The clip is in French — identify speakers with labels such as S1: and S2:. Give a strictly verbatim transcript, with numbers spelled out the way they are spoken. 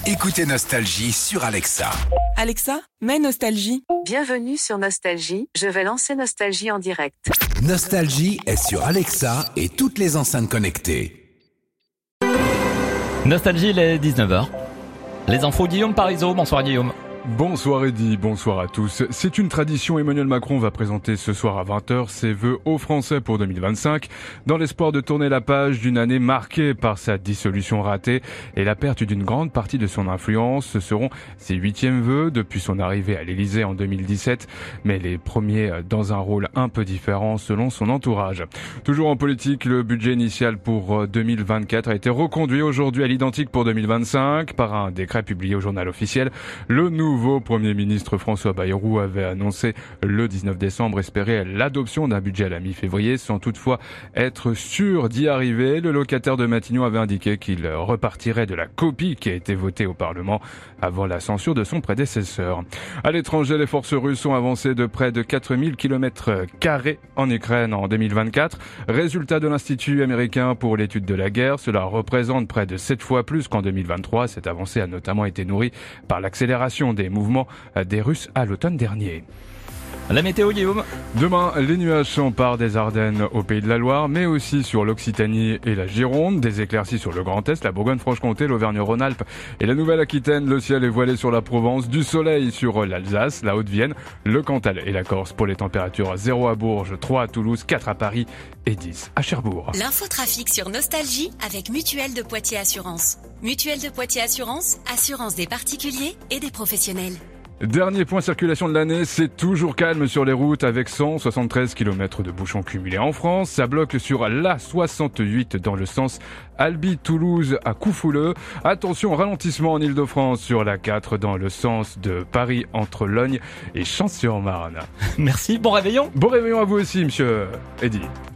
S1: Écoutez Nostalgie sur Alexa.
S2: Alexa, mets Nostalgie.
S3: Bienvenue sur Nostalgie, je vais lancer Nostalgie en direct.
S1: Nostalgie est sur Alexa et toutes les enceintes connectées.
S4: Nostalgie, il est dix-neuf heures. Les infos, Guillaume Parisot. Bonsoir Guillaume.
S5: Bonsoir Eddy, bonsoir à tous. C'est une tradition, Emmanuel Macron va présenter ce soir à vingt heures ses vœux aux Français pour deux mille vingt-cinq, dans l'espoir de tourner la page d'une année marquée par sa dissolution ratée et la perte d'une grande partie de son influence. Ce seront ses huitièmes vœux depuis son arrivée à l'Élysée en deux mille dix-sept, mais les premiers dans un rôle un peu différent selon son entourage. Toujours en politique, le budget initial pour deux mille vingt-quatre a été reconduit aujourd'hui à l'identique pour deux mille vingt-cinq par un décret publié au journal officiel. Le nouveau Le nouveau Premier ministre François Bayrou avait annoncé le dix-neuf décembre espérer l'adoption d'un budget à la mi-février sans toutefois être sûr d'y arriver. Le locataire de Matignon avait indiqué qu'il repartirait de la copie qui a été votée au Parlement avant la censure de son prédécesseur. À l'étranger, les forces russes ont avancé de près de quatre mille kilomètres carrés en Ukraine en deux mille vingt-quatre. Résultat de l'Institut américain pour l'étude de la guerre, cela représente près de sept fois plus qu'en deux mille vingt-trois. Cette avancée a notamment été nourrie par l'accélération des mouvements des Russes à l'automne dernier.
S4: La météo, Guillaume.
S5: Demain, les nuages s'emparent des Ardennes au Pays de la Loire, mais aussi sur l'Occitanie et la Gironde. Des éclaircies sur le Grand Est, la Bourgogne-Franche-Comté, l'Auvergne-Rhône-Alpes et la Nouvelle-Aquitaine. Le ciel est voilé sur la Provence, du soleil sur l'Alsace, la Haute-Vienne, le Cantal et la Corse. Pour les températures, zéro à Bourges, trois à Toulouse, quatre à Paris et dix à Cherbourg.
S6: L'infotrafic sur Nostalgie avec Mutuelle de Poitiers Assurance. Mutuelle de Poitiers Assurance, assurance des particuliers et des professionnels.
S5: Dernier point circulation de l'année, c'est toujours calme sur les routes avec cent soixante-treize kilomètres de bouchons cumulés en France. Ça bloque sur l'A soixante-huit dans le sens Albi-Toulouse à Coufouleux. Attention, ralentissement en Ile-de-France sur l'A quatre dans le sens de Paris entre Logne et Champs-sur-Marne.
S4: Merci, bon réveillon.
S5: Bon réveillon à vous aussi, monsieur Eddy.